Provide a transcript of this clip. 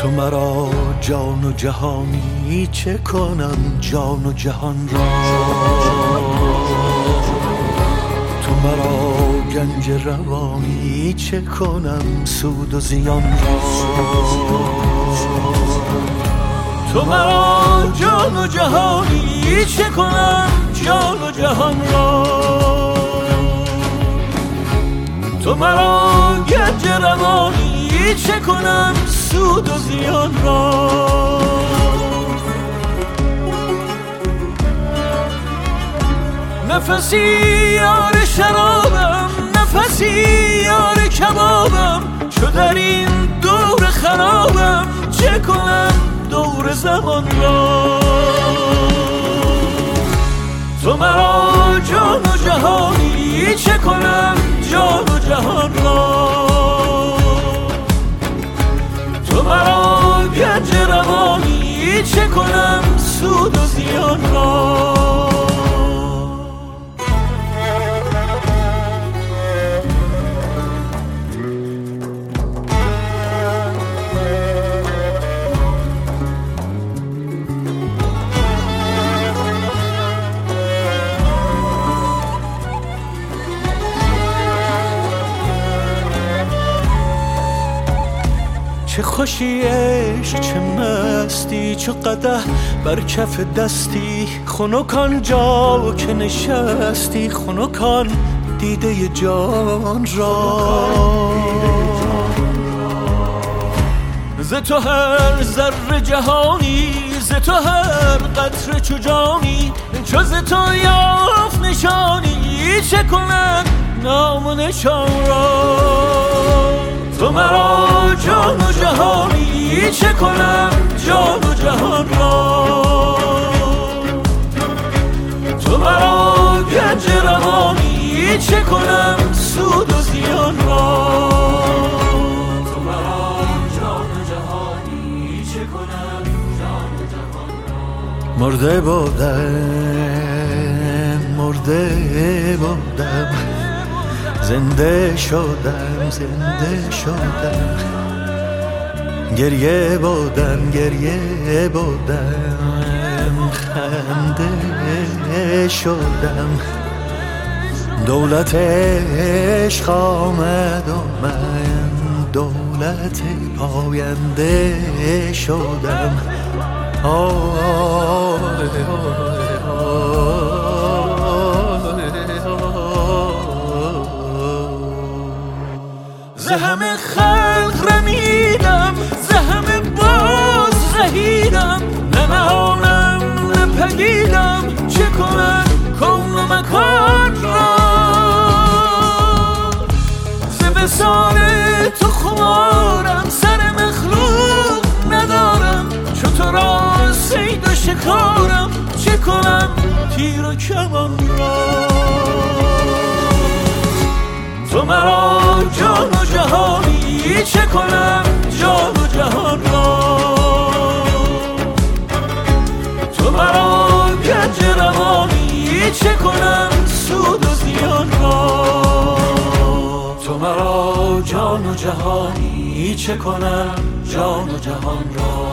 تو مرا جان و جهانی چه کنم جان و جهان را، تو مرا گنج روانی چه کنم سود و زیان را، تو مرا جان و جهانی چه کنم جان و جهان را، تو مرا گنج روانی چه کنم سود و زیان را. نفسی یار شرابم، نفسی یار کبابم، چو در این دور خرابم چه کنم دور زمان را، تو مرا جان و جهانی چه کنم جان و جهان را، تو مرا گنج روانی چه کنم سود و زیان را. چه خوشی عشق چه مستی، چه قدح بر کف دستی، خنکان جا که نشستی، خنکان دیده جان را، ز تو هر ذره جهانی، ز تو هر قطره چو جانی، چو ز تو یافت نشانی چه کنم نام و نشان را، تو مرا جان و جهانی چه کنم جان و جهان را، تو مرا گنج روانی چه کنم سود و زیان را، تو مرا جان و جهانی چه کنم جان و جهان را. مرده بودم زنده شدم، زنده شدم، گریه بودم خنده شدم، دولت عشق آمد و من دولت پاینده شدم. ز همه خلق رمیدم، ز همه باز رهیدم، نه نهانم نه پدیدم چه کنم کون و مکان را، ز وصال تو خمارم، سر مخلوق ندارم، چو تو را صید و شکارم چه کنم تیر و کمان را، تو مرا جان و جهانی چه کنم جان و جهان را، تو مرا گنج روانی چه کنم سود و زیان را، تو مرا جان و جهانی چه کنم جان و جهان را.